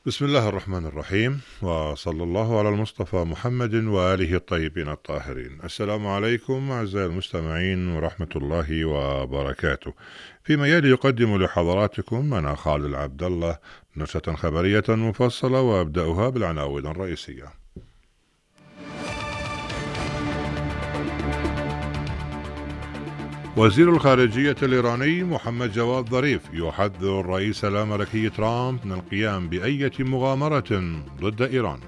بسم الله الرحمن الرحيم، وصلى الله على المصطفى محمد وآله الطيبين الطاهرين. السلام عليكم أعزائي المستمعين ورحمة الله وبركاته. فيما يلي يقدم لحضراتكم أنا خالد عبد الله نشرة خبرية مفصلة، وأبدأها بالعناوين الرئيسية. وزير الخارجية الإيراني محمد جواد ظريف يحذر الرئيس الأمريكي ترامب من القيام بأي مغامرة ضد إيران.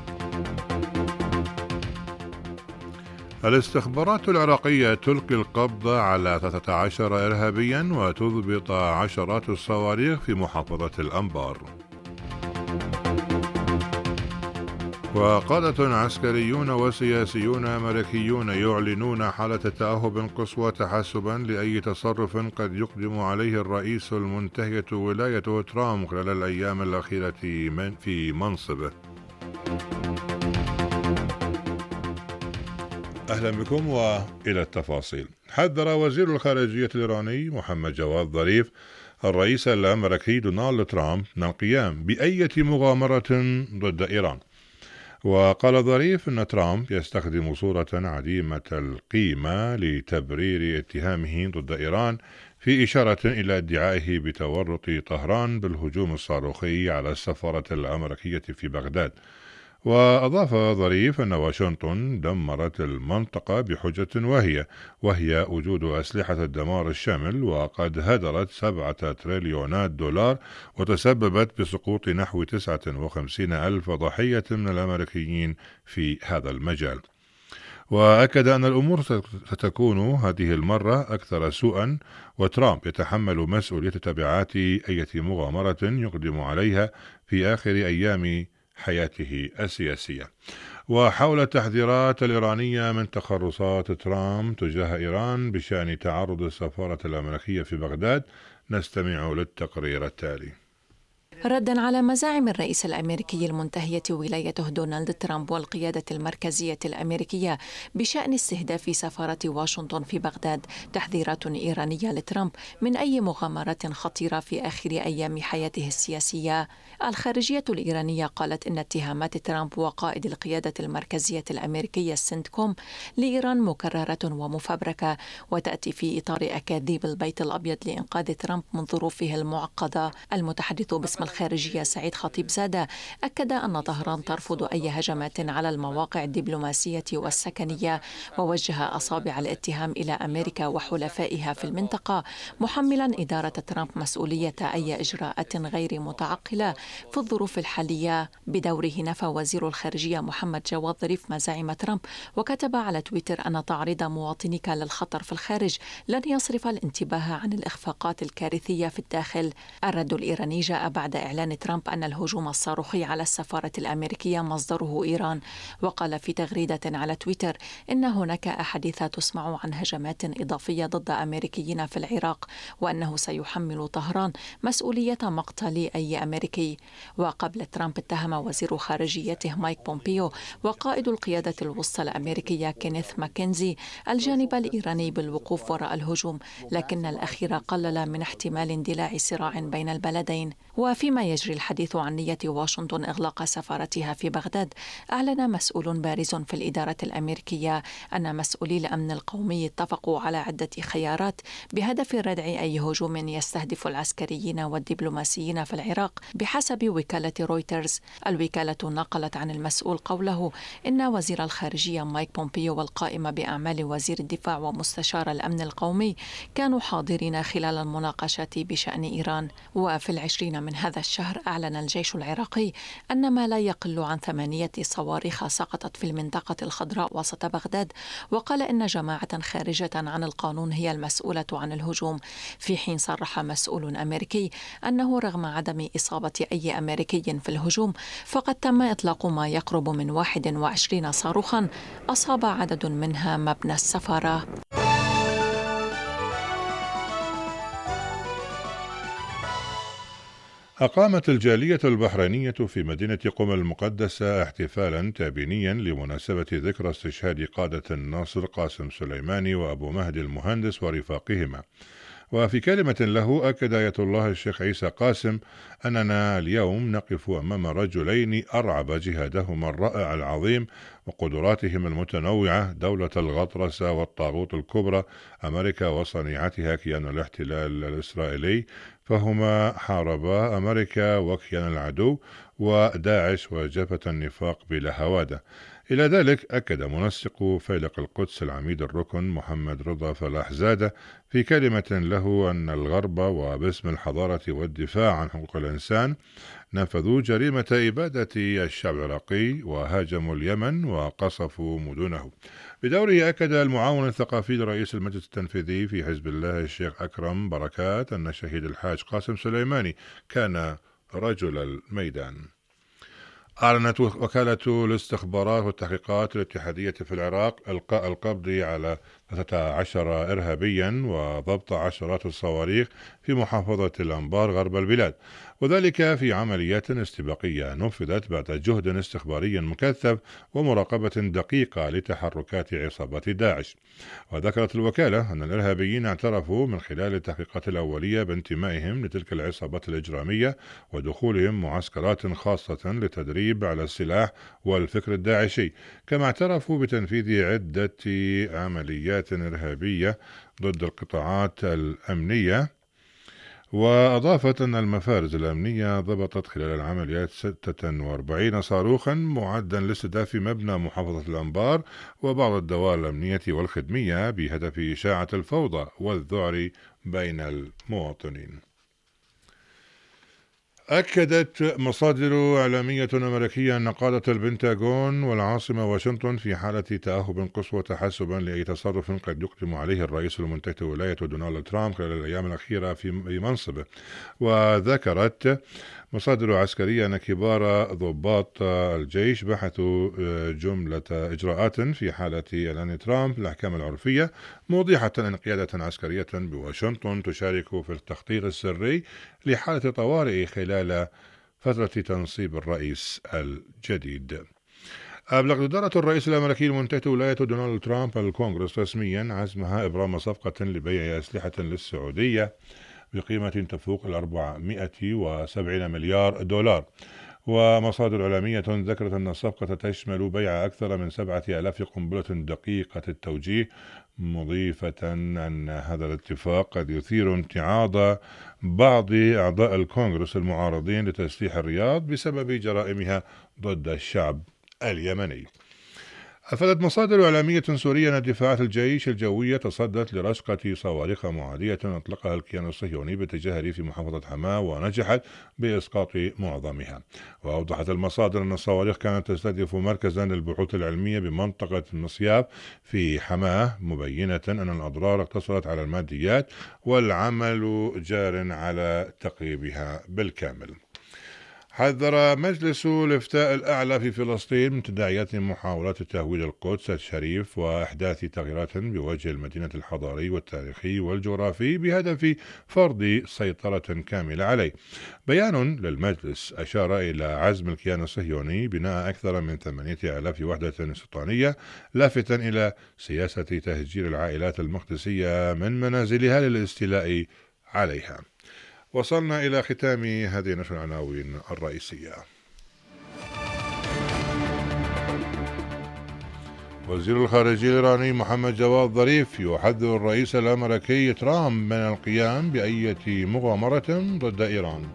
الاستخبارات العراقية تلقي القبض على 13 إرهابيا وتضبط عشرات الصواريخ في محافظة الأنبار. وقادة عسكريون وسياسيون أمريكيون يعلنون حالة تأهب قصوى تحسبا لأي تصرف قد يقدم عليه الرئيس المنتهية ولايته ترامب خلال الأيام الأخيرة في منصبه. أهلا بكم وإلى التفاصيل. حذر وزير الخارجية الإيراني محمد جواد ظريف الرئيس الأمريكي دونالد ترامب من القيام بأي مغامرة ضد إيران. وقال ظريف أن ترامب يستخدم صورة عديمة القيمة لتبرير اتهامه ضد إيران، في إشارة إلى ادعائه بتورط طهران بالهجوم الصاروخي على السفارة الأمريكية في بغداد. وأضاف ظريف أن واشنطن دمرت المنطقة بحجة وهي وجود أسلحة الدمار الشامل، وقد هدرت 7 تريليونات دولار وتسببت بسقوط نحو 59 ألف ضحية من الأمريكيين في هذا المجال. وأكد أن الأمور ستكون هذه المرة أكثر سوءا، وترامب يتحمل مسؤولية تبعات أي مغامرة يقدم عليها في آخر أيام حياته السياسية. وحول التحذيرات الإيرانية من تخرصات ترامب تجاه إيران بشأن تعرض السفارة الأمريكية في بغداد، نستمع للتقرير التالي. ردا على مزاعم الرئيس الأمريكي المنتهية ولايته دونالد ترامب والقيادة المركزية الأمريكية بشأن استهداف سفارة واشنطن في بغداد، تحذيرات إيرانية لترامب من أي مغامرات خطيرة في آخر أيام حياته السياسية. الخارجية الإيرانية قالت إن اتهامات ترامب وقائد القيادة المركزية الأمريكية السنتكوم لإيران مكررة ومفبركة، وتأتي في إطار أكاذيب البيت الأبيض لإنقاذ ترامب من ظروفه المعقدة. المتحدث باسم الخارجية سعيد خطيبزادة أكد أن طهران ترفض أي هجمات على المواقع الدبلوماسية والسكنية، ووجه أصابع الاتهام إلى أمريكا وحلفائها في المنطقة، محملا إدارة ترامب مسؤولية أي إجراءات غير متعقلة في الظروف الحالية. بدوره نفى وزير الخارجية محمد جواد ظريف مزاعم ترامب، وكتب على تويتر أن تعريض مواطنيك للخطر في الخارج لن يصرف الانتباه عن الإخفاقات الكارثية في الداخل. الرد الإيراني جاء بعد إعلان ترامب أن الهجوم الصاروخي على السفارة الأمريكية مصدره إيران، وقال في تغريدة على تويتر إن هناك أحاديث تسمع عن هجمات إضافية ضد أمريكيين في العراق، وأنه سيحمل طهران مسؤولية مقتل أي أمريكي. وقبل ترامب اتهم وزير خارجيته مايك بومبيو وقائد القيادة الوسطى الأمريكية كينيث ماكنزي الجانب الإيراني بالوقوف وراء الهجوم، لكن الأخير قلل من احتمال اندلاع صراع بين البلدين. وفيما يجري الحديث عن نية واشنطن إغلاق سفارتها في بغداد، أعلن مسؤول بارز في الإدارة الأمريكية أن مسؤولي الأمن القومي اتفقوا على عدة خيارات بهدف ردع أي هجوم يستهدف العسكريين والدبلوماسيين في العراق. بحسب وكالة رويترز، الوكالة نقلت عن المسؤول قوله إن وزير الخارجية مايك بومبيو والقائم بأعمال وزير الدفاع ومستشار الأمن القومي كانوا حاضرين خلال المناقشات بشأن إيران. وفي 20 من هذا الشهر أعلن الجيش العراقي أن ما لا يقل عن 8 صواريخ سقطت في المنطقة الخضراء وسط بغداد، وقال إن جماعة خارجة عن القانون هي المسؤولة عن الهجوم، في حين صرح مسؤول أمريكي أنه رغم عدم إصابة أي أمريكي في الهجوم، فقد تم إطلاق ما يقرب من 21 صاروخا أصاب عدد منها مبنى السفارة. أقامت الجالية البحرينية في مدينة قم المقدسة احتفالا تابينيا لمناسبة ذكرى استشهاد قادة الناصر قاسم سليماني وأبو مهدي المهندس ورفاقهما. وفي كلمة له أكد آية الله الشيخ عيسى قاسم أننا اليوم نقف أمام رجلين أرعب جهادهما الرائع العظيم وقدراتهم المتنوعة، دولة الغطرسة والطاغوت الكبرى أمريكا وصنيعتها كيان الاحتلال الإسرائيلي، فهما حاربا أمريكا وكيان العدو وداعش وجبهة النفاق بلا هوادة. إلى ذلك أكد منسق فيلق القدس العميد الركن محمد رضا فلاح زادة في كلمة له أن الغرب وباسم الحضارة والدفاع عن حقوق الإنسان نفذوا جريمة إبادة الشعب العراقي وهاجموا اليمن وقصفوا مدنه. بدوره أكد المعاون الثقافي لرئيس المجلس التنفيذي في حزب الله الشيخ أكرم بركات أن الشهيد الحاج قاسم سليماني كان رجل الميدان. أعلنت وكالة الاستخبارات والتحقيقات الاتحادية في العراق إلقاء القبض على 13 إرهابيا وضبط عشرات الصواريخ في محافظة الأنبار غرب البلاد، وذلك في عمليات استباقية نفذت بعد جهد استخباري مكثف ومراقبة دقيقة لتحركات عصابات داعش. وذكرت الوكالة أن الإرهابيين اعترفوا من خلال التحقيقات الأولية بانتمائهم لتلك العصابات الإجرامية ودخولهم معسكرات خاصة لتدريب على السلاح والفكر الداعشي، كما اعترفوا بتنفيذ عدة عمليات إرهابية ضد القطاعات الأمنية. وأضافت أن المفارز الأمنية ضبطت خلال العمليات 46 صاروخا معدا لاستهداف مبنى محافظة الأنبار وبعض الدوائر الأمنية والخدمية بهدف إشاعة الفوضى والذعر بين المواطنين. أكدت مصادر إعلامية أمريكية أن قادة البنتاغون والعاصمة واشنطن في حالة تأهب قصوى تحسبا لأي تصرف قد يقدم عليه الرئيس المنتخب ولاية دونالد ترامب خلال الأيام الأخيرة في منصبه. وذكرت مصادر عسكرية أن كبار ضباط الجيش بحثوا جملة إجراءات في حالة إعلان ترامب الأحكام العرفية، موضحة أن قيادة عسكرية بواشنطن تشارك في التخطيط السري لحالة طوارئ خلال فترة تنصيب الرئيس الجديد. أبلغت إدارة الرئيس الأمريكي المنتخب ولاية دونالد ترامب الكونغرس رسميا عزمها إبرام صفقة لبيع أسلحة للسعودية بقيمة تفوق 470 مليار دولار. ومصادر إعلامية ذكرت أن الصفقة تشمل بيع أكثر من 7,000 قنبلة دقيقة التوجيه، مضيفة أن هذا الاتفاق قد يثير امتعاض بعض أعضاء الكونغرس المعارضين لتسليح الرياض بسبب جرائمها ضد الشعب اليمني. أفادت مصادر إعلامية سورية أن دفاعات الجيش الجوية تصدت لرشقة صواريخ معادية أطلقها الكيان الصهيوني باتجاه ريف محافظة حماة ونجحت بإسقاط معظمها. وأوضحت المصادر أن الصواريخ كانت تستهدف مركزا للبحوث العلمية بمنطقة مصياف في حماة، مبينة أن الأضرار اقتصرت على الماديات والعمل جار على تقريبها بالكامل. حذر مجلس الإفتاء الأعلى في فلسطين من تداعيات محاولات تهويد القدس الشريف وإحداث تغييرات بوجه المدينة الحضاري والتاريخي والجغرافي بهدف فرض سيطرة كاملة عليه. بيان للمجلس أشار إلى عزم الكيان الصهيوني بناء أكثر من 8,000 وحدة استيطانية، لافتا إلى سياسة تهجير العائلات المقدسية من منازلها للاستيلاء عليها. وصلنا إلى ختام هذه نشر العناوين الرئيسية. وزير الخارجية الإيراني محمد جواد ظريف يحذر الرئيس الأمريكي ترامب من القيام بأي مغامرة ضد إيران.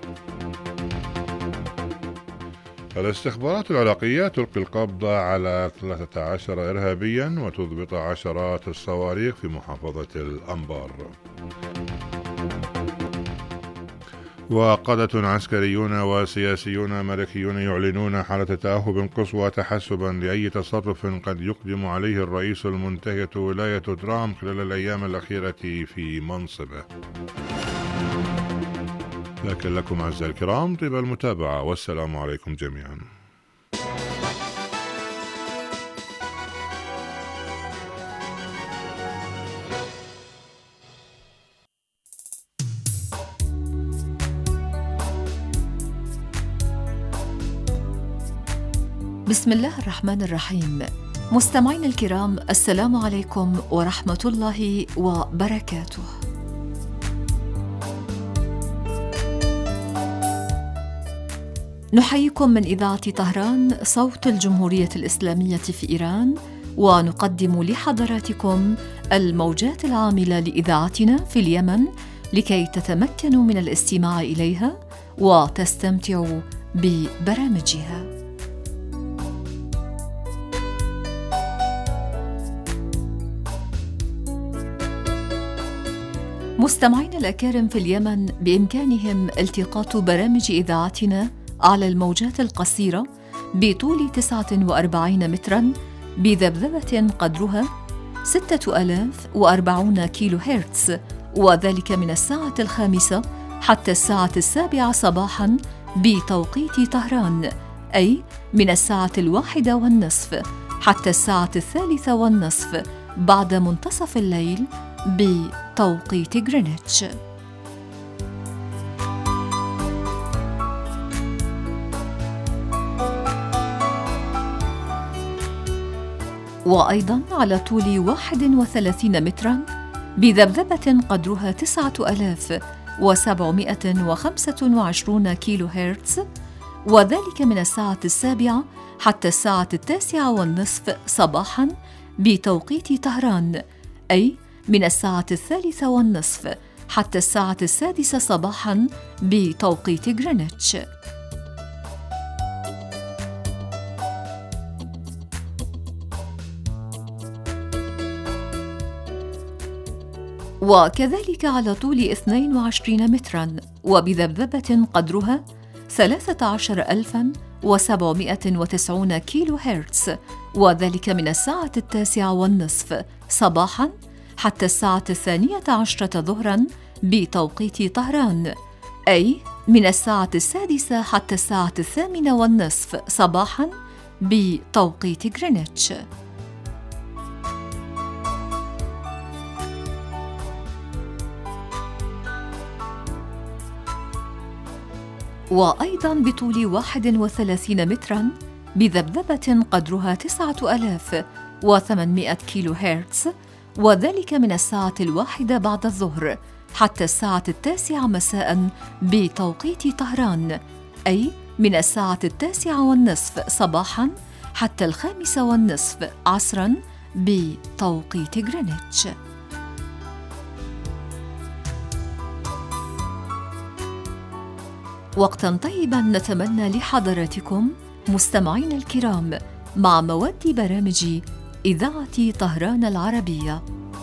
الاستخبارات العراقية تلقي القبض على 13 إرهابيا وتضبط عشرات الصواريخ في محافظة الأنبار. وقادة عسكريون وسياسيون أمريكيون يعلنون حالة تأهب قصوى تحسبا لأي تصرف قد يقدم عليه الرئيس المنتهي ولاية ترامب خلال الأيام الأخيرة في منصبه. لكن لكم أعزائي الكرام طيب المتابعة، والسلام عليكم جميعا. بسم الله الرحمن الرحيم. مستمعين الكرام، السلام عليكم ورحمة الله وبركاته. نحييكم من إذاعة طهران صوت الجمهورية الإسلامية في إيران، ونقدم لحضراتكم الموجات العاملة لإذاعتنا في اليمن لكي تتمكنوا من الاستماع إليها وتستمتعوا ببرامجها. مستمعينا الأكارم في اليمن، بإمكانهم التقاط برامج إذاعتنا على الموجات القصيرة بطول 49 متراً بذبذبة قدرها 6040 كيلو هرتز، وذلك من الساعة 5 حتى الساعة 7 صباحاً بتوقيت طهران، أي من الساعة 1:30 حتى الساعة 3:30 بعد منتصف الليل بتوقيت غرينتش. وأيضاً على طول 31 متراً بذبذبة قدرها 9725 كيلو هرتز، وذلك من الساعة 7 حتى الساعة 9:30 صباحاً بتوقيت طهران، أي من الساعة 3:30 حتى الساعة 6 صباحاً بتوقيت غرينتش. وكذلك على طول 22 متراً وبذبذبة قدرها 13790 كيلو هرتز، وذلك من الساعة 9:30 صباحاً حتى الساعة 12 ظهراً بتوقيت طهران، أي من الساعة 6 حتى الساعة 8:30 صباحاً بتوقيت غرينتش. وأيضاً بطول 31 متراً بذبذبة قدرها 9800 كيلو هرتز، وذلك من الساعة 1 بعد الظهر حتى الساعة 9 مساءً بتوقيت طهران، أي من الساعة 9:30 صباحاً حتى 5:30 عصراً بتوقيت غرينتش. وقتاً طيباً نتمنى لحضراتكم مستمعين الكرام مع مواد برامج إذاعة طهران العربية.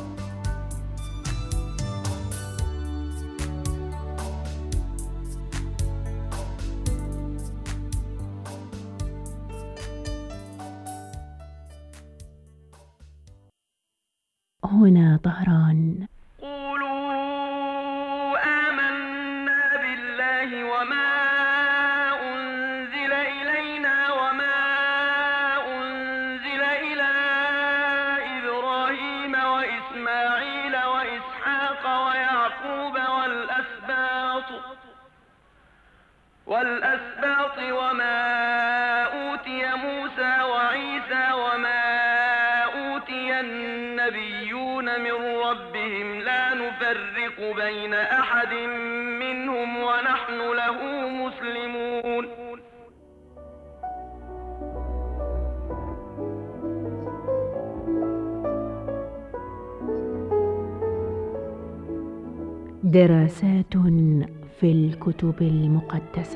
هنا طهران. والأسباط وما أوتي موسى وعيسى وما أوتي النبيون من ربهم لا نفرق بين أحد منهم ونحن له مسلمون. دراسات في الكتب المقدسة.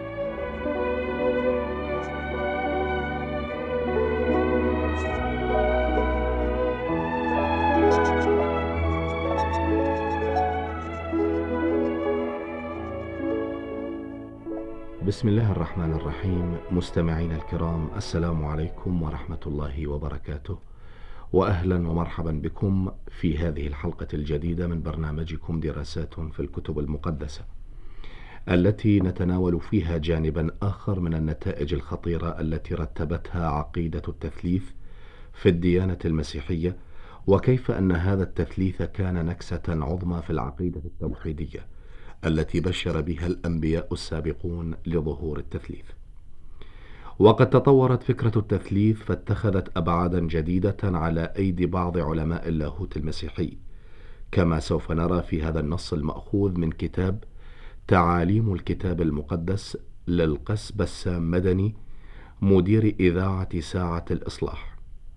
بسم الله الرحمن الرحيم. مستمعين الكرام، السلام عليكم ورحمة الله وبركاته، وأهلا ومرحبا بكم في هذه الحلقة الجديدة من برنامجكم دراسات في الكتب المقدسة، التي نتناول فيها جانبا آخر من النتائج الخطيرة التي رتبتها عقيدة التثليث في الديانة المسيحية، وكيف أن هذا التثليث كان نكسة عظمى في العقيدة التوحيدية التي بشر بها الأنبياء السابقون لظهور التثليث. وقد تطورت فكرة التثليث فاتخذت أبعادا جديدة على أيدي بعض علماء اللاهوت المسيحي، كما سوف نرى في هذا النص المأخوذ من كتاب تعاليم الكتاب المقدس للقس بسام مدني مدير إذاعة ساعة الإصلاح،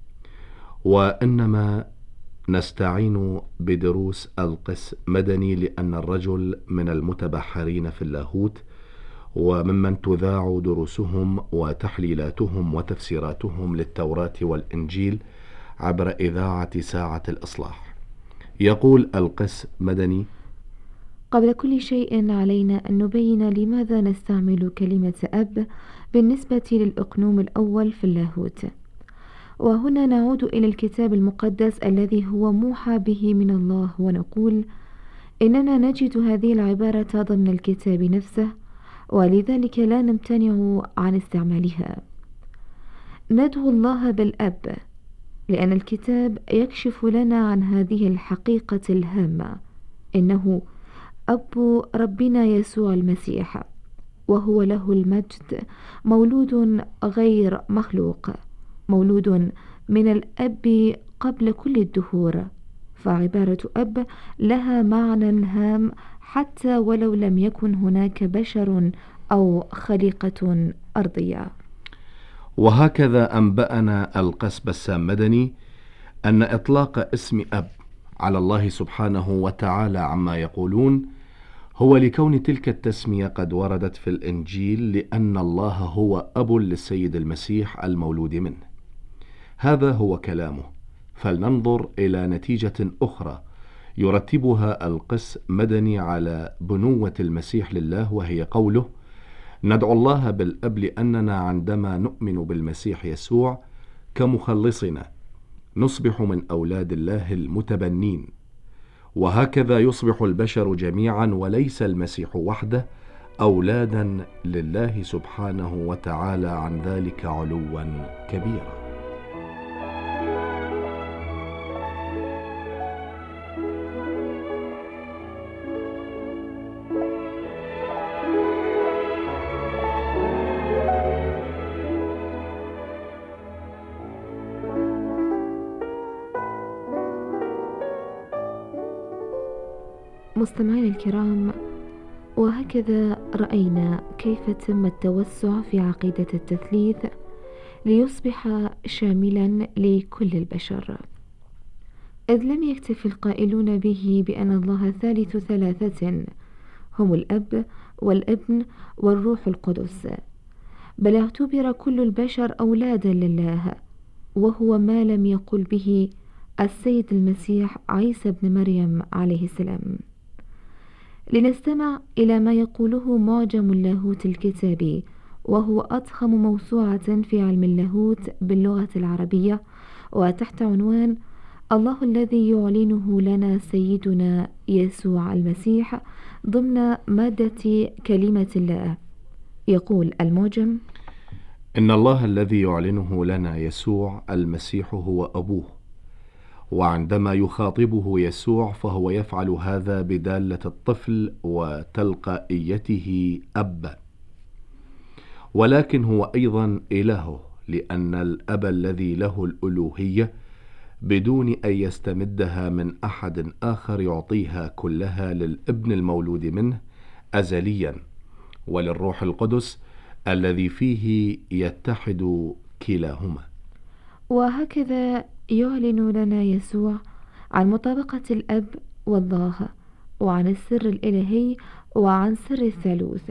وإنما نستعين بدروس القس مدني لأن الرجل من المتبحرين في اللاهوت وممن تذاع دروسهم وتحليلاتهم وتفسيراتهم للتوراة والإنجيل عبر إذاعة ساعة الإصلاح. يقول القس مدني: قبل كل شيء علينا أن نبين لماذا نستعمل كلمة أب بالنسبة للأقنوم الأول في اللاهوت. وهنا نعود إلى الكتاب المقدس الذي هو موحى به من الله، ونقول إننا نجد هذه العبارة ضمن الكتاب نفسه، ولذلك لا نمتنع عن استعمالها. ندعو الله بالأب لأن الكتاب يكشف لنا عن هذه الحقيقة الهامة، إنه أب ربنا يسوع المسيح، وهو له المجد، مولود غير مخلوق، مولود من الأب قبل كل الدهور. فعبارة أب لها معنى هام حتى ولو لم يكن هناك بشر أو خليقة أرضية. وهكذا أنبأنا القس بسام مدني أن إطلاق اسم أب على الله سبحانه وتعالى عما يقولون هو لكون تلك التسمية قد وردت في الإنجيل، لأن الله هو أب للسيد المسيح المولود منه. هذا هو كلامه. فلننظر إلى نتيجة أخرى يرتبها القس مدني على بنوة المسيح لله، وهي قوله: ندعو الله بالأب لأننا عندما نؤمن بالمسيح يسوع كمخلصنا نصبح من أولاد الله المتبنين، وهكذا يصبح البشر جميعا وليس المسيح وحده أولادا لله سبحانه وتعالى، عن ذلك علوا كبيرا. مستمعينا الكرام، وهكذا رأينا كيف تم التوسع في عقيدة التثليث ليصبح شاملا لكل البشر، إذ لم يكتف القائلون به بأن الله ثالث ثلاثة هم الأب والابن والروح القدس، بل اعتبر كل البشر أولادا لله، وهو ما لم يقل به السيد المسيح عيسى بن مريم عليه السلام. لنستمع إلى ما يقوله معجم اللاهوت الكتابي، وهو أضخم موسوعة في علم اللاهوت باللغة العربية، وتحت عنوان الله الذي يعلنه لنا سيدنا يسوع المسيح ضمن مادة كلمة الله. يقول المعجم: إن الله الذي يعلنه لنا يسوع المسيح هو أبوه، وعندما يخاطبه يسوع فهو يفعل هذا بدالة الطفل وتلقائيته أب، ولكن هو أيضا إلهه، لأن الأب الذي له الألوهية بدون أن يستمدها من أحد آخر يعطيها كلها للابن المولود منه أزليا، وللروح القدس الذي فيه يتحد كلاهما. وهكذا يعلن لنا يسوع عن مطابقة الأب والله، وعن السر الإلهي، وعن سر الثالوث.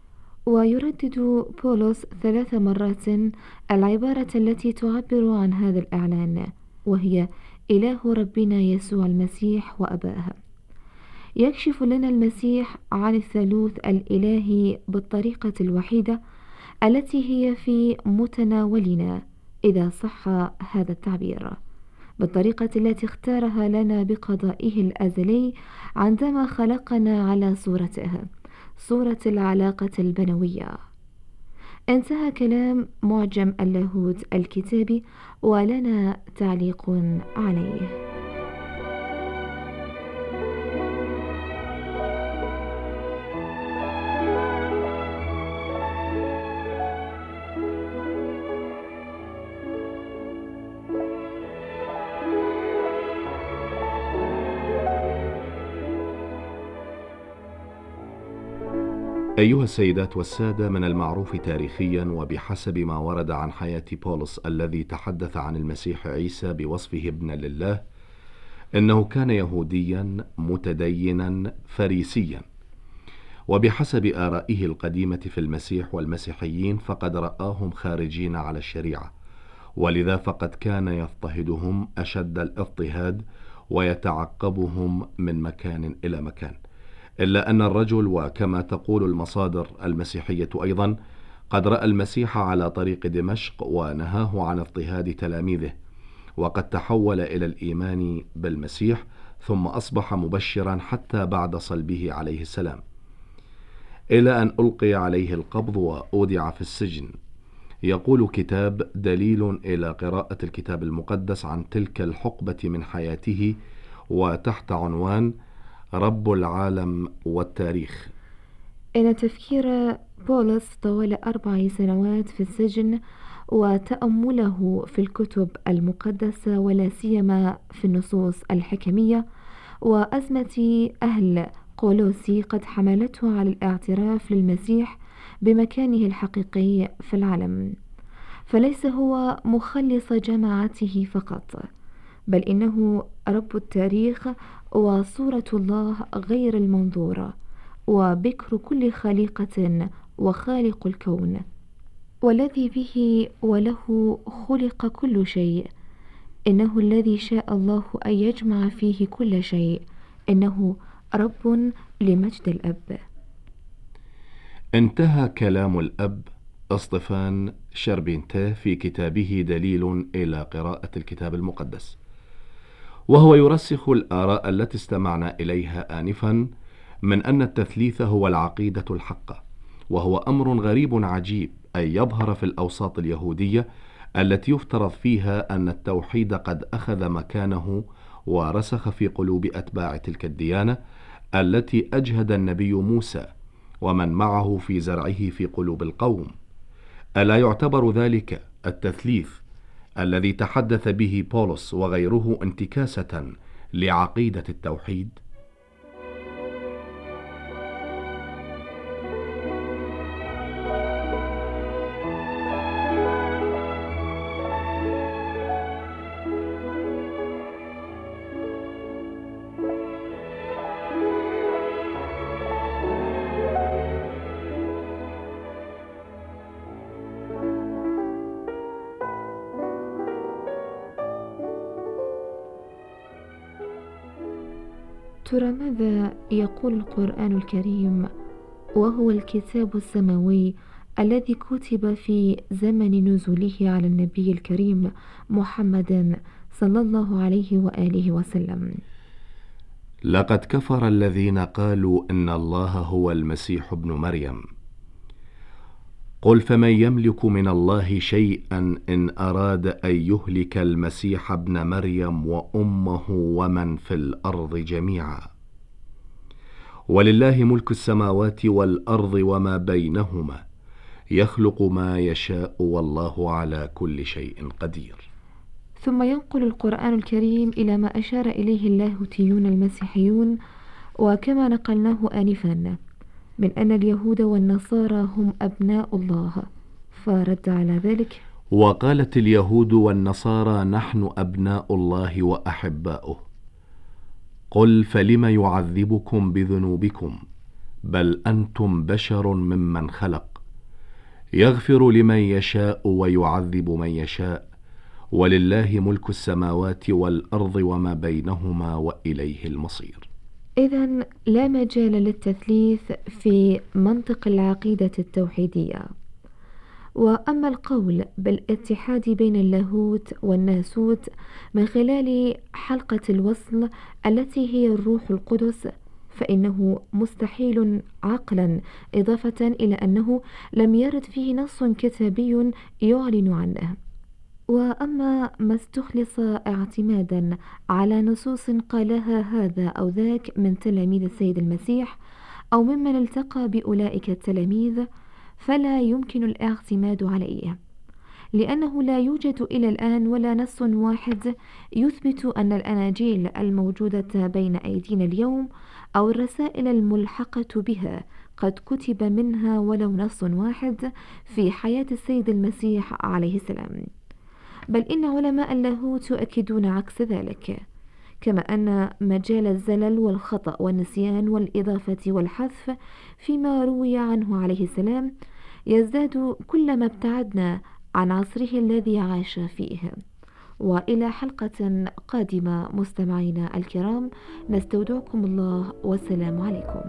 ويردد بولس 3 مرات العبارة التي تعبر عن هذا الإعلان، وهي إله ربنا يسوع المسيح وأباه. يكشف لنا المسيح عن الثالوث الإلهي بالطريقة الوحيدة التي هي في متناولنا، إذا صح هذا التعبير، بالطريقة التي اختارها لنا بقضائه الأزلي عندما خلقنا على صورته، صورة العلاقة البنوية. انتهى كلام معجم اللاهوت الكتابي، ولنا تعليق عليه. أيها السيدات والسادة، من المعروف تاريخيا وبحسب ما ورد عن حياة بولس الذي تحدث عن المسيح عيسى بوصفه ابنا لله إنه كان يهوديا متدينا فريسيا، وبحسب آرائه القديمة في المسيح والمسيحيين فقد رآهم خارجين على الشريعة، ولذا فقد كان يضطهدهم أشد الاضطهاد ويتعقبهم من مكان إلى مكان، إلا أن الرجل، وكما تقول المصادر المسيحية أيضا، قد رأى المسيح على طريق دمشق ونهاه عن اضطهاد تلاميذه، وقد تحول إلى الإيمان بالمسيح ثم أصبح مبشرا حتى بعد صلبه عليه السلام، إلى أن ألقي عليه القبض وأودع في السجن. يقول كتاب دليل إلى قراءة الكتاب المقدس عن تلك الحقبة من حياته، وتحت عنوان رب العالم والتاريخ: إن تفكير بولس طوال 4 سنوات في السجن وتأمله في الكتب المقدسة ولا سيما في النصوص الحكمية وأزمة أهل قولوسي قد حملته على الاعتراف للمسيح بمكانه الحقيقي في العالم، فليس هو مخلص جماعته فقط، بل إنه رب التاريخ وصورة الله غير المنظورة وبكر كل خليقة وخالق الكون، والذي به وله خلق كل شيء. إنه الذي شاء الله أن يجمع فيه كل شيء. إنه رب لمجد الأب. انتهى كلام الأب اسطفان شربينته في كتابه دليل إلى قراءة الكتاب المقدس، وهو يرسخ الآراء التي استمعنا إليها آنفا من أن التثليث هو العقيدة الحقة، وهو أمر غريب عجيب أن يظهر في الأوساط اليهودية التي يفترض فيها أن التوحيد قد أخذ مكانه ورسخ في قلوب أتباع تلك الديانة التي أجهد النبي موسى ومن معه في زرعه في قلوب القوم. ألا يعتبر ذلك التثليث الذي تحدث به بولس وغيره انتكاسة لعقيدة التوحيد؟ ترى ماذا يقول القرآن الكريم، وهو الكتاب السماوي الذي كتب في زمن نزوله على النبي الكريم محمد صلى الله عليه وآله وسلم؟ لقد كفر الذين قالوا إن الله هو المسيح ابن مريم، قل فمن يملك من الله شيئا إن أراد أن يهلك المسيح ابن مريم وأمه ومن في الأرض جميعا، ولله ملك السماوات والأرض وما بينهما، يخلق ما يشاء والله على كل شيء قدير. ثم ينقل القرآن الكريم إلى ما أشار إليه اللاهوتيون المسيحيون، وكما نقلناه آنفا، من أن اليهود والنصارى هم أبناء الله، فرد على ذلك: وقالت اليهود والنصارى نحن أبناء الله وأحباؤه، قل فلم يعذبكم بذنوبكم بل أنتم بشر ممن خلق، يغفر لمن يشاء ويعذب من يشاء، ولله ملك السماوات والأرض وما بينهما وإليه المصير. إذن لا مجال للتثليث في منطق العقيدة التوحيدية. وأما القول بالاتحاد بين اللاهوت والناسوت من خلال حلقة الوصل التي هي الروح القدس، فإنه مستحيل عقلا، إضافة إلى أنه لم يرد فيه نص كتابي يعلن عنه. وأما ما استخلص اعتمادا على نصوص قالها هذا أو ذاك من تلاميذ السيد المسيح أو ممن التقى بأولئك التلاميذ، فلا يمكن الاعتماد عليه، لأنه لا يوجد إلى الآن ولا نص واحد يثبت أن الأناجيل الموجودة بين أيدينا اليوم أو الرسائل الملحقة بها قد كتب منها ولو نص واحد في حياة السيد المسيح عليه السلام، بل إن علماء اللاهوت يؤكدون عكس ذلك، كما أن مجال الزلل والخطأ والنسيان والإضافة والحذف فيما روي عنه عليه السلام يزداد كلما ابتعدنا عن عصره الذي عاش فيه. وإلى حلقة قادمة مستمعينا الكرام، نستودعكم الله والسلام عليكم.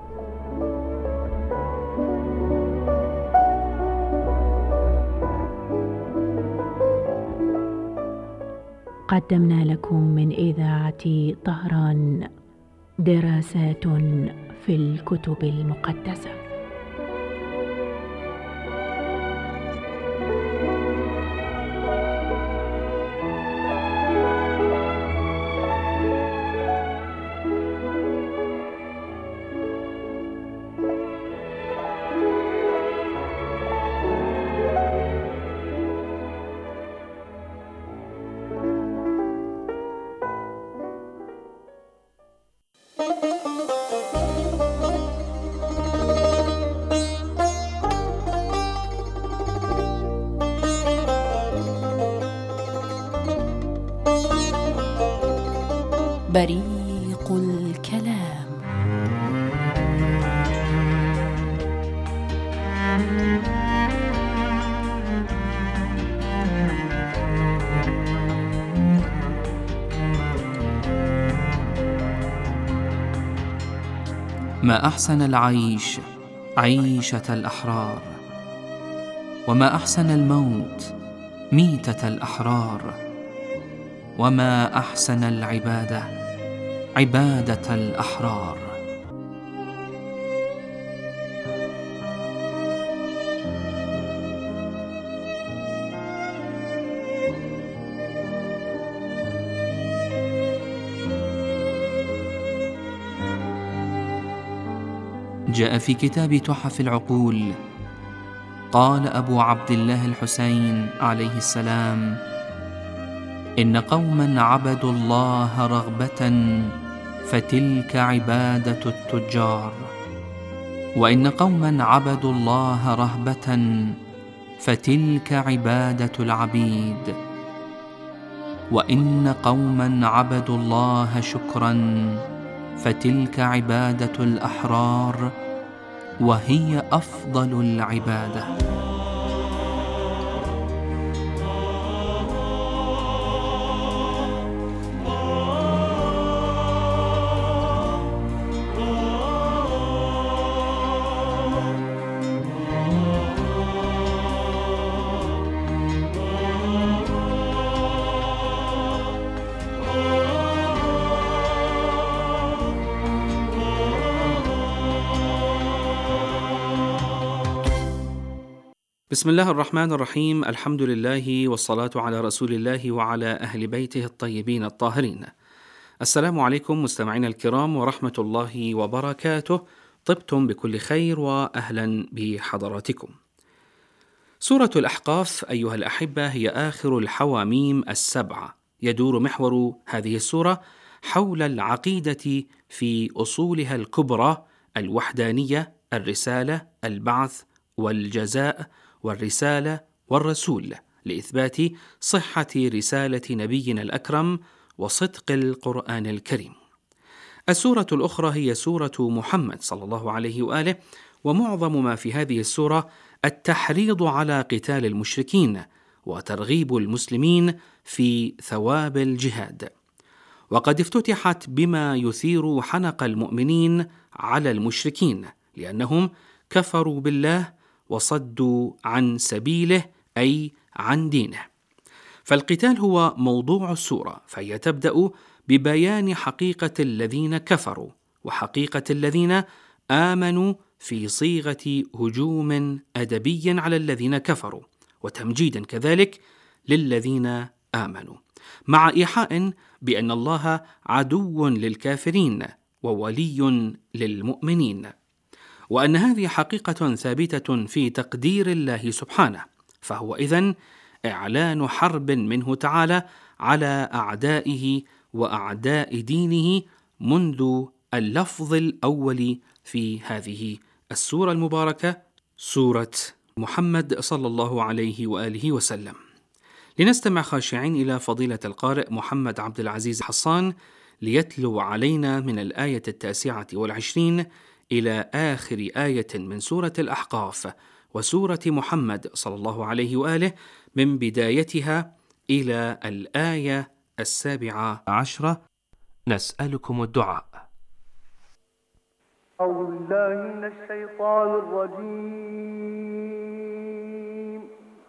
قدمنا لكم من إذاعة طهران دراسات في الكتب المقدسة. بريق الكلام. ما أحسن العيش عيشة الأحرار، وما أحسن الموت ميتة الأحرار، وما أحسن العبادة عبادة الأحرار. جاء في كتاب تحف العقول، قال أبو عبد الله الحسين عليه السلام: إن قوما عبدوا الله رغبة فتلك عبادة التجار، وإن قوما عبدوا الله رهبة فتلك عبادة العبيد، وإن قوما عبدوا الله شكرا فتلك عبادة الأحرار، وهي أفضل العبادة. بسم الله الرحمن الرحيم، الحمد لله والصلاة على رسول الله وعلى أهل بيته الطيبين الطاهرين. السلام عليكم مستمعينا الكرام ورحمة الله وبركاته، طبتم بكل خير وأهلا بحضراتكم. سورة الأحقاف أيها الأحبة هي آخر الحواميم السبعة، يدور محور هذه السورة حول العقيدة في أصولها الكبرى: الوحدانية، الرسالة، البعث والجزاء والرسالة والرسول، لإثبات صحة رسالة نبينا الأكرم وصدق القرآن الكريم. السورة الأخرى هي سورة محمد صلى الله عليه وآله، ومعظم ما في هذه السورة التحريض على قتال المشركين وترغيب المسلمين في ثواب الجهاد، وقد افتتحت بما يثير حنق المؤمنين على المشركين، لأنهم كفروا بالله وصدوا عن سبيله أي عن دينه. فالقتال هو موضوع السورة، فهي تبدأ ببيان حقيقة الذين كفروا وحقيقة الذين آمنوا في صيغة هجوم أدبي على الذين كفروا، وتمجيدا كذلك للذين آمنوا، مع إيحاء بأن الله عدو للكافرين وولي للمؤمنين، وأن هذه حقيقة ثابتة في تقدير الله سبحانه، فهو إذن إعلان حرب منه تعالى على أعدائه وأعداء دينه منذ اللفظ الأول في هذه السورة المباركة سورة محمد صلى الله عليه وآله وسلم. لنستمع خاشعين إلى فضيلة القارئ محمد عبد العزيز حصان ليتلو علينا من الآية 29 إلى آخر آية من سورة الأحقاف وسورة محمد صلى الله عليه وآله، من بدايتها إلى الآية 17. نسألكم الدعاء. أعوذ بالله من الشيطان الرجيم.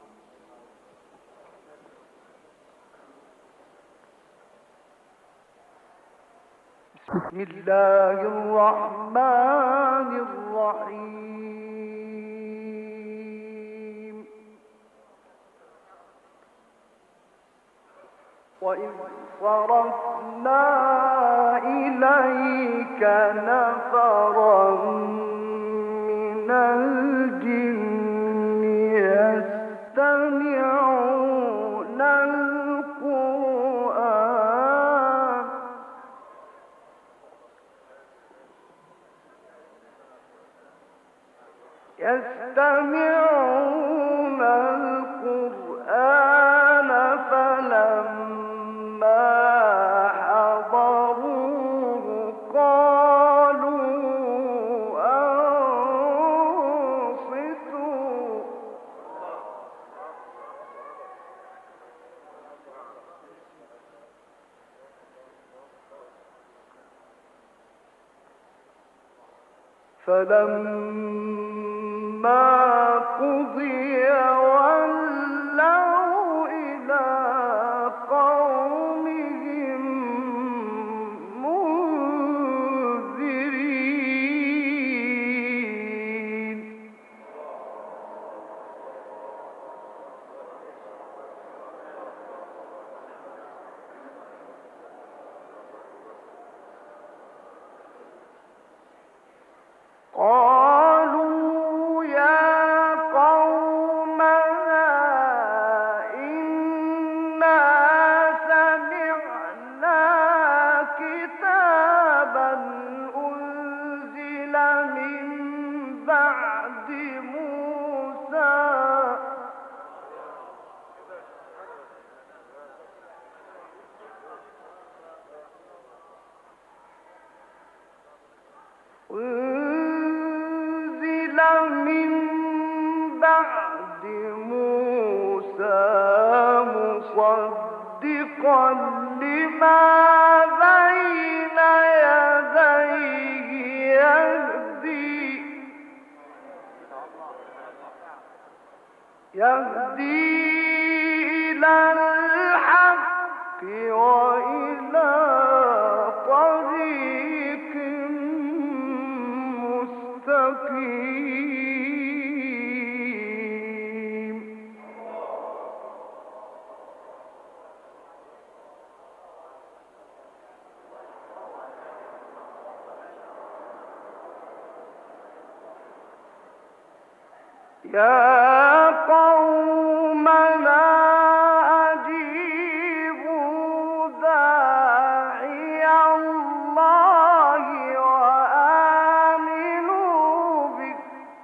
بسم الله الرحمن الرحيم. وإذ صرفنا إليك نفرا من الجن يستمعون القرآن فلما حضروه قالوا أنصتوا فلما قضي ولوا إلى قومهم منذرين. قالوا يا قومنا إنا سمعنا كتابا أنزل من بعد موسى مصدقا لما بين يديه يهدي إلى الحق وإلى طريق مستقيم. يا قومنا أجيبوا داعي الله وآمنوا به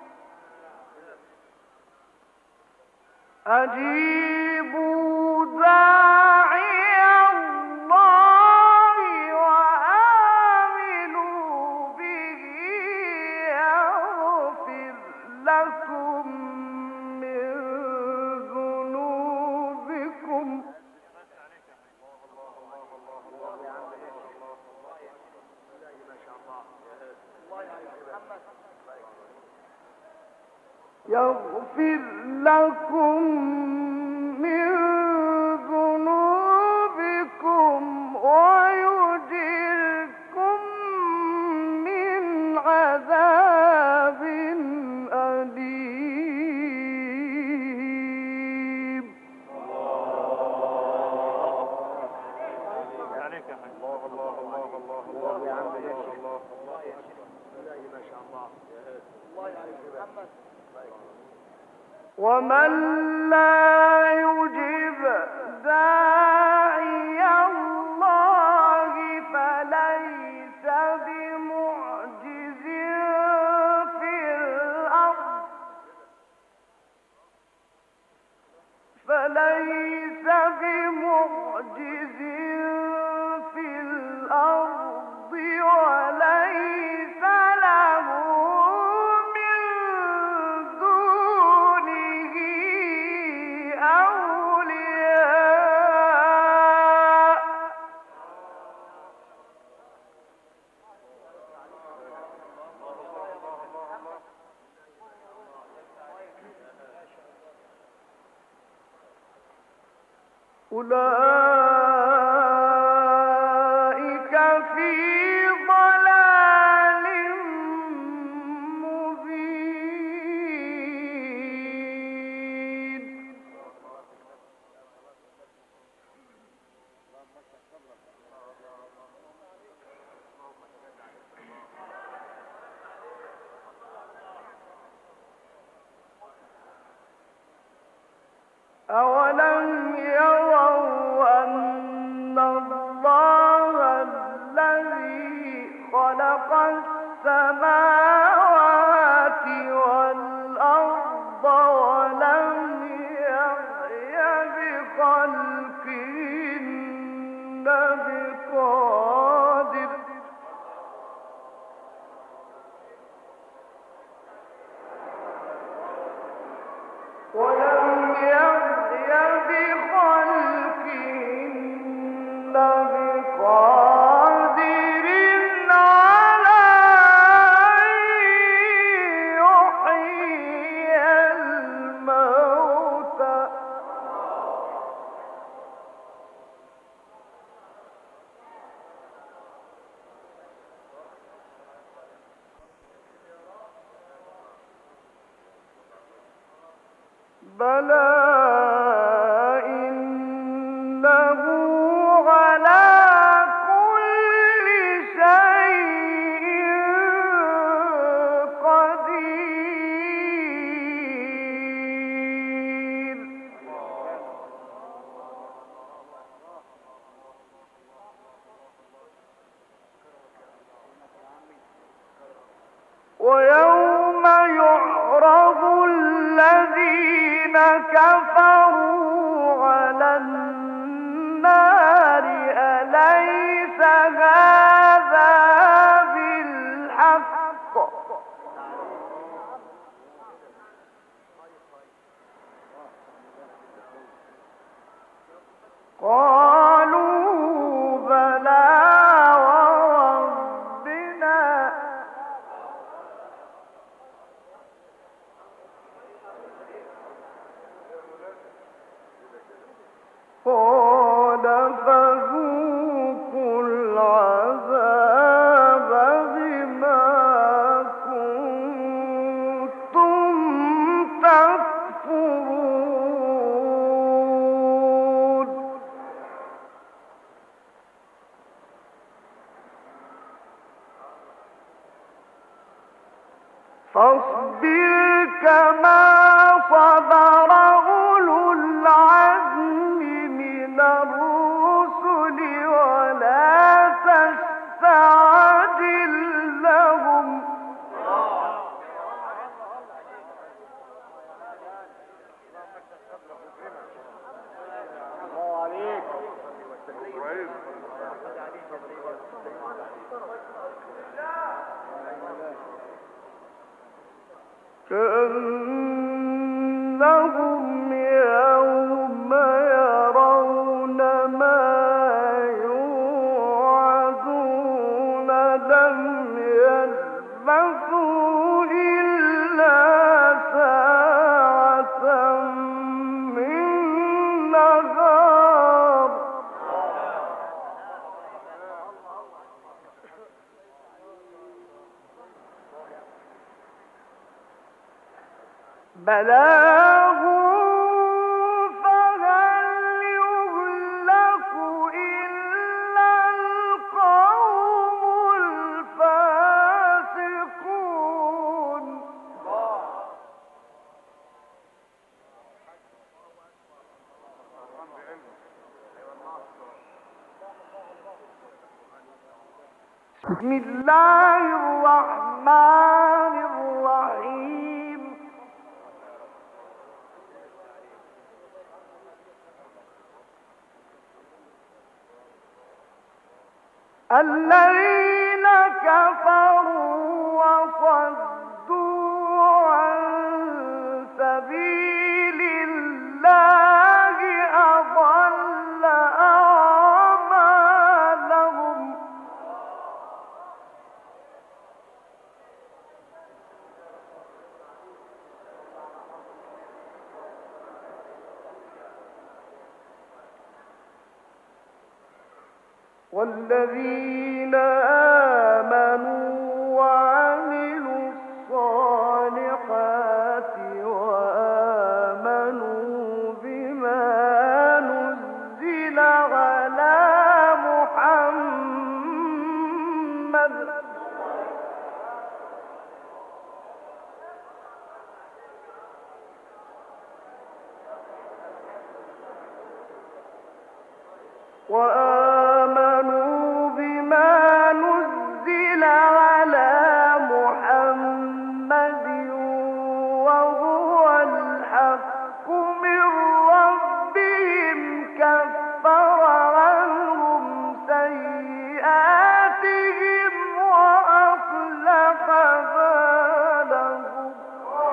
أجيبوا داعي الله وآمنوا به يغفر لكم من ذنوبكم يغفر لكم من ذنوبكم ويجركم من عذاب أليم. ومن لا يجب داعي الله فليس بمعجز في أولئك في ضلال مبين. أولم يروا أن الله الذي خلق السماوات والأرض ولم يعي بخلقهن بقادر على أن يحيي الموتى. بلى إنه على كل شيء قدير. ويوم يعرض الذين كفروا على النار أليس هذا بالحق قالوا بلى وربنا قال فذوقوا العذاب بما كنتم تكفرون. فاصبر كما صبر أولو العزم من الرسل ولا تستعجل لهم. كأنهم يوم يرون ما يوعدون لم يلبثوا إلا ساعة من نهار بلاغ فهل يهلك إلا القوم الفاسقون. بسم الله الرحمن الرحيم. الذين كفروا وصدوا عن سبيل الله أضل أعمالهم. والذين آمنوا وعملوا الصالحات وآمنوا بما نزل على محمد وهو الحق من ربهم كفر عنهم سيئاتهم وأصلح بالهم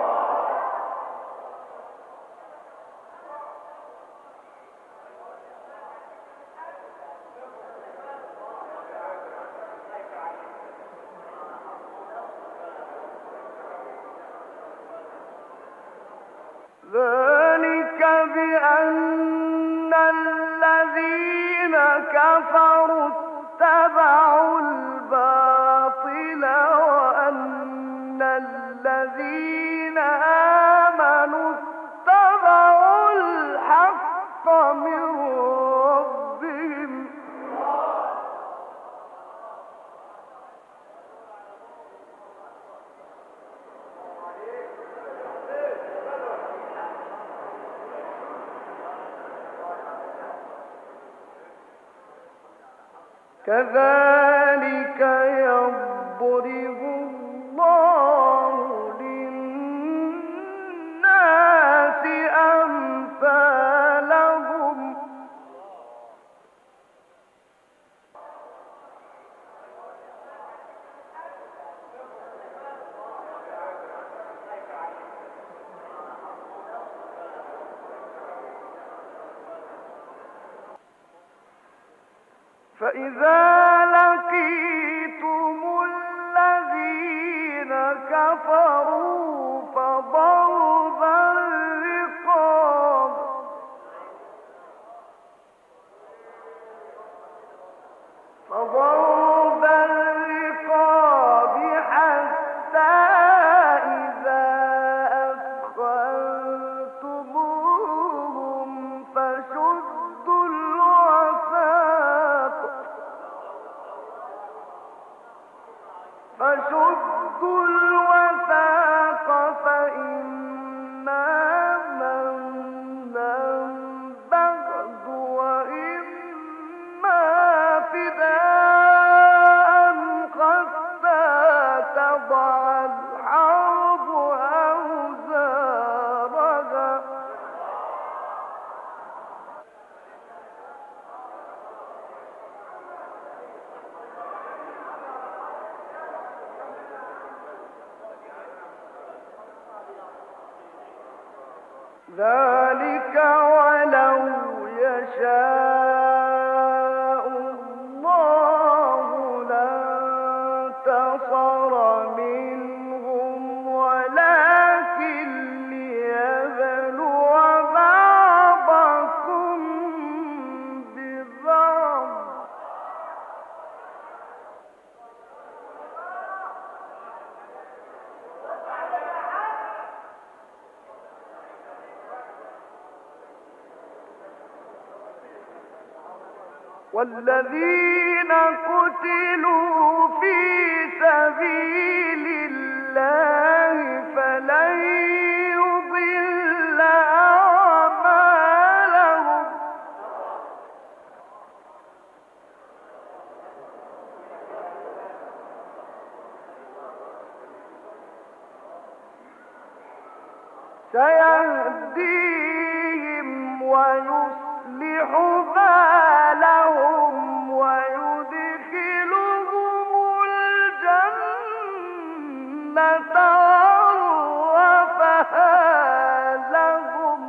ذلك بأن الذين كفروا اتبعوا الباطل وأن الذين آمنوا اتبعوا الحق من ربهم كذلك يضرب الله للناس أمثالهم فإذا لقيتم الذين كفروا فضرب الرقاب حتى إذا أثخنتموهم فشدوا الوثاق فإما منا بعد وإما فداء حتى تضع الحرب أوزارها ذلك ولو يشاء الله لانتصر منهم ولكن ليبلو بعضكم ببعض والذين قتلوا في سبيل الله فلن يضل أعمالهم سيهديهم ويصلح بالهم ويدخلهم الجنة عرفها لهم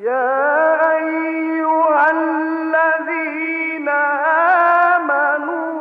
يا أيها الذين آمنوا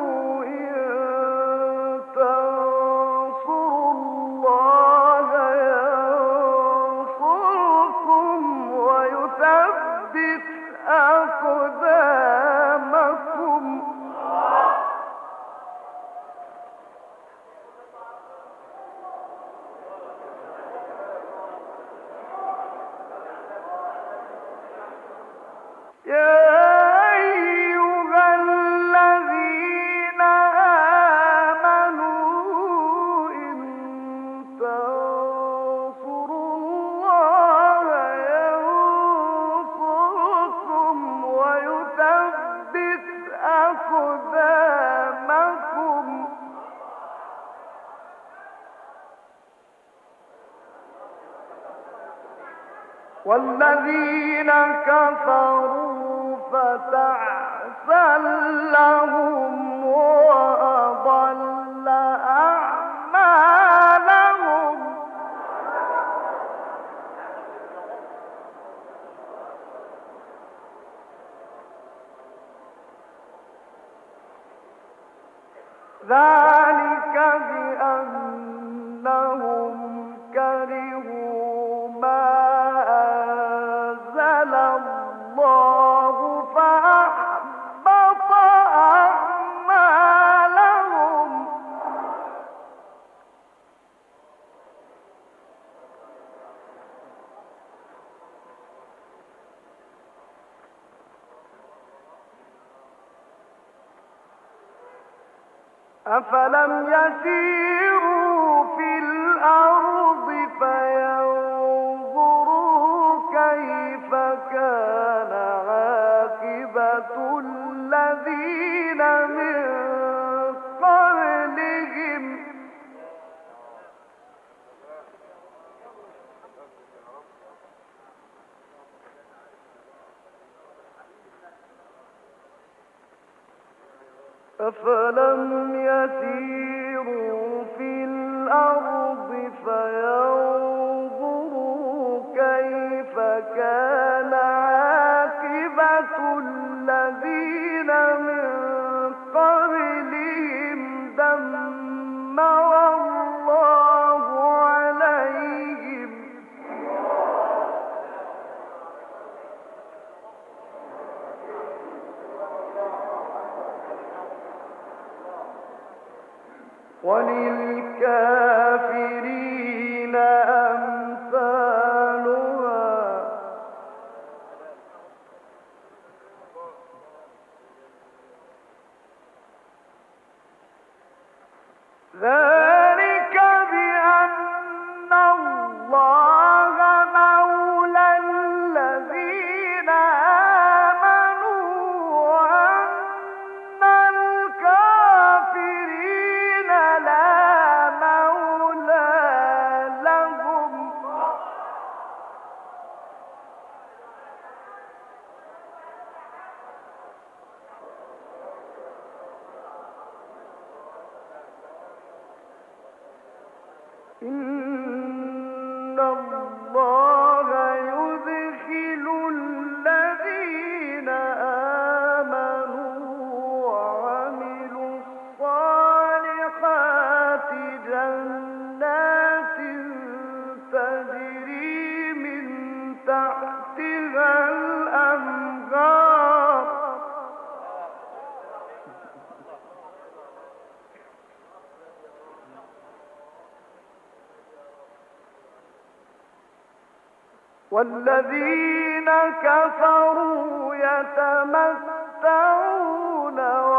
والذين كفروا فتعسا لهم وأضل أعمالهم ذلك بأنهم كرهوا ما أنزل الله فأحبط أعمالهم أفلم يسيروا في الأرض فينظروا كيف كان عاقبة الذين من قبلهم أفلم يسيروا في الأرض فينظروا كيف كان عاقبة الذين من قبلهم دمر الله عليهم وللكافرين أمثالها ذلك بأن الله مولى الذين آمنوا وأن الكافرين لا مولى لهم إن الله يدخل الذين آمنوا وعملوا الصالحات جنات تجري من تحتها الأنهار والذين كفروا يتمتعون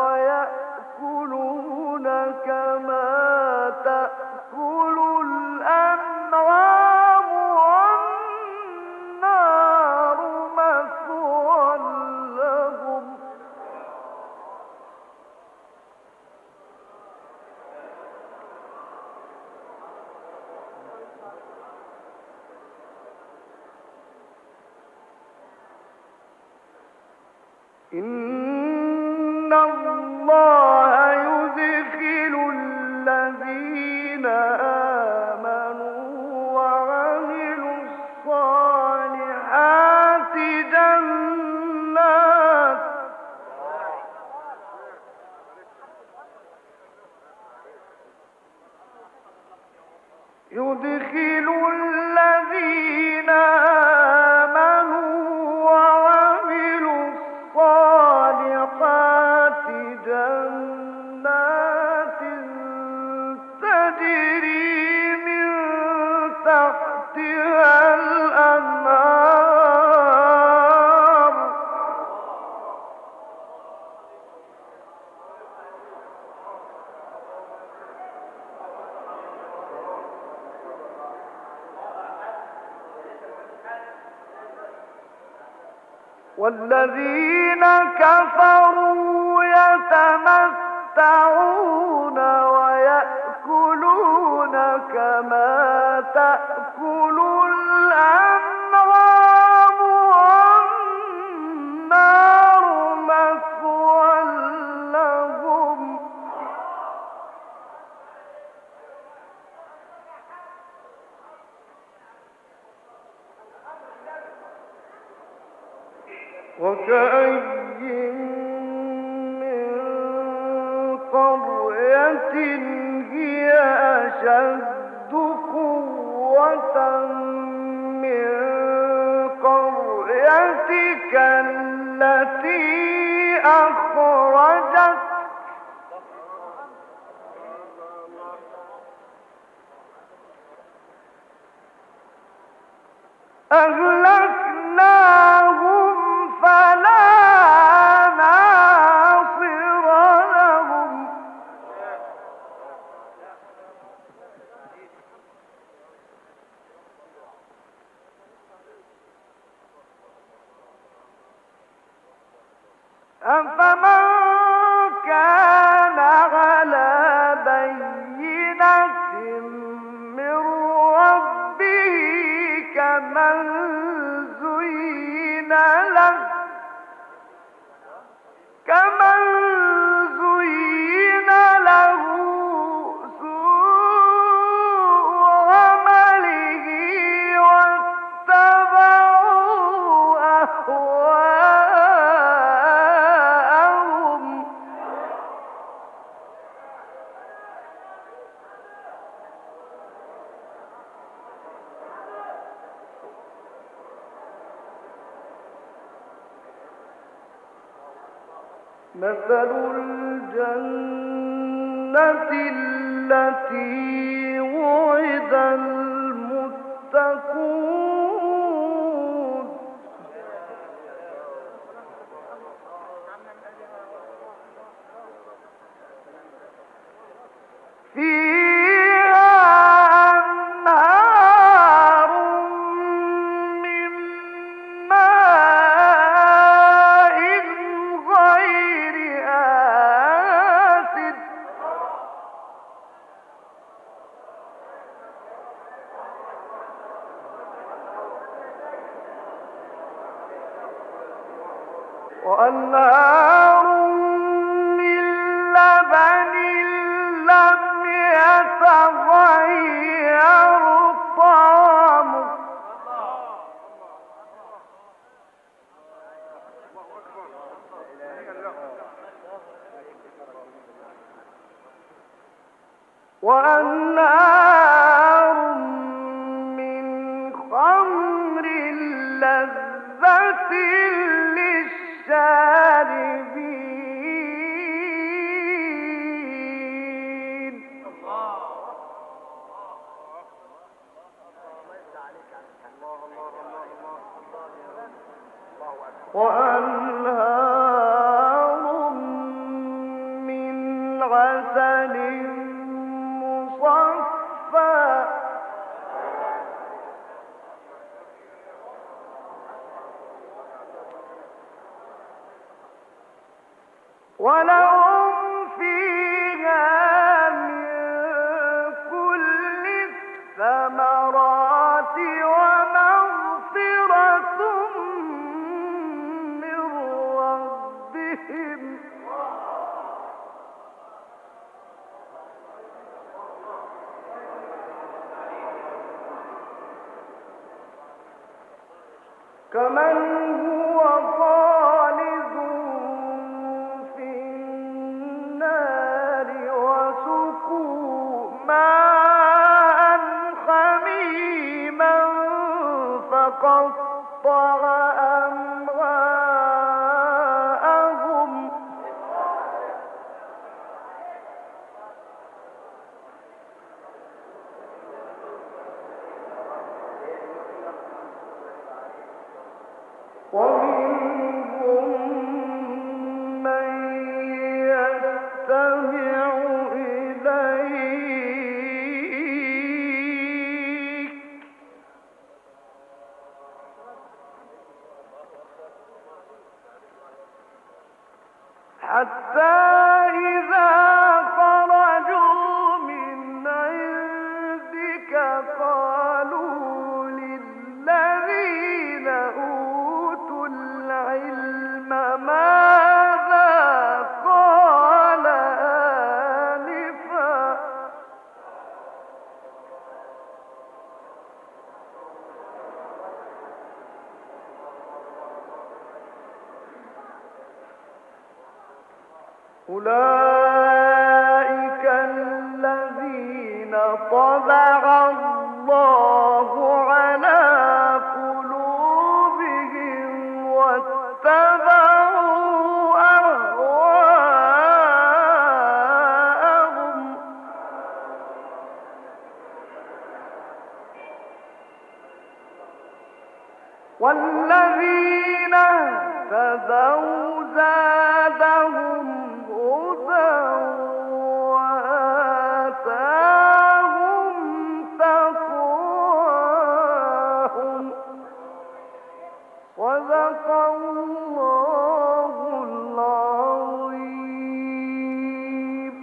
ويأكلون كما تأكل الأنعام والنار مثوى لهم إن الله يدخل الذين آمنوا وعملوا الصالحات جنات يدخل الذين آمنوا وعملوا الصالحات جنات تجري من تحتها الأنهار والذين كفروا يتمتعون ويأكلون كما تأكل الأنعام وكأي من قرية هي أشد قوة من قريتك التي أخرجت أهلكناهم فلا ناصر لهم أفمن كان على بينة من ربه كمن زين له سوء عمله واتبعوا أهواءهم مثل الجنة التي وعد المتقون فيها أنهار من ماء غير آسن وأنهار من لبن لم يتغير طعمه وأنهار من خمر لذة للشاربين وأنهار من عسل مصفى ولهم فيها من كل الثمرات ومغفرة من ربهم كمن هو خالد في النار وسقوا ماء حميما فقطع أمعاءهم ومنهم من يستمع إليك حتى إذا خرجوا من عندك قالوا للذين أوتوا العلم ماذا قال آنفا أولئك الذين طبع الله على قلوبهم واتبعوا أهواءهم والذين اهتدوا زادهم هدى وآتاهم تقواهم صدق الله العظيم.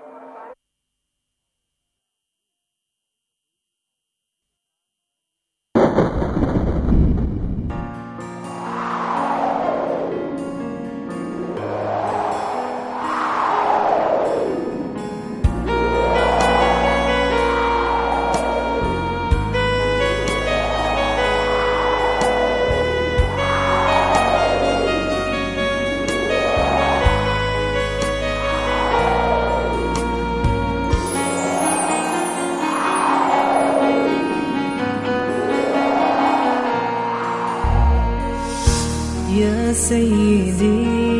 يا سيدي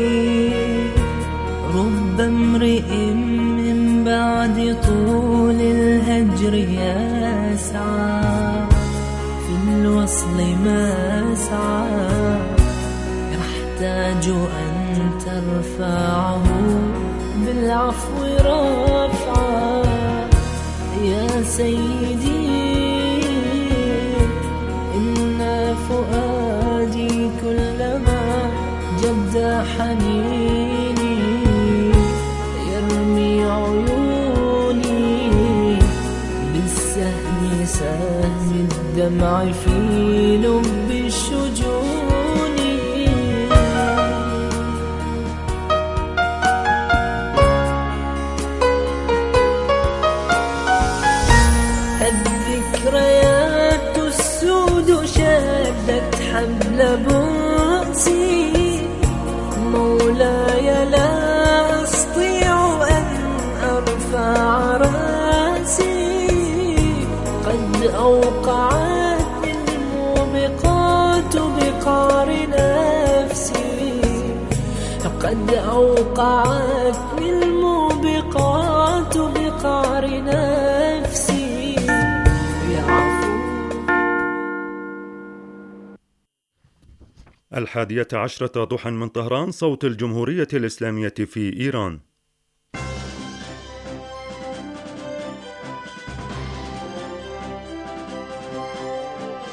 رب امرئ من بعد طول الهجر يسعى في الوصل ما سعى يحتاج أن ترفعه بالعفو رفعا. يا سيدي إن فؤادي كلما جد حنيني يرمي عيوني بالسهم سهم الدمع في لب الشجون. الذكريات السود شدت حبل بؤسي مولاي لا أستطيع أن أرفع رأسي قد أوقعت الموبقات بقعر نفسي قد أوقعت الموبقات بقعر نفسي. الحادية عشرة ضحى من طهران، صوت الجمهورية الإسلامية في إيران.